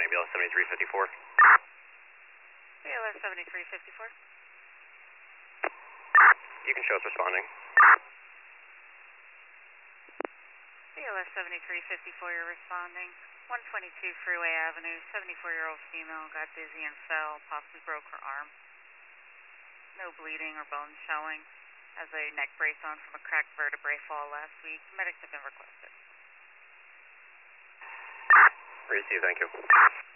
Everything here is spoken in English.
responding, BLS 7354. BLS 7354. You can show us responding. BLS 7354, you're responding. 122 Freeway Avenue, 74-year-old female got dizzy and fell, possibly broke her arm. No bleeding or bone showing. Has a neck brace on from a cracked vertebrae fall last week. Medics have been requested. Receive, thank you.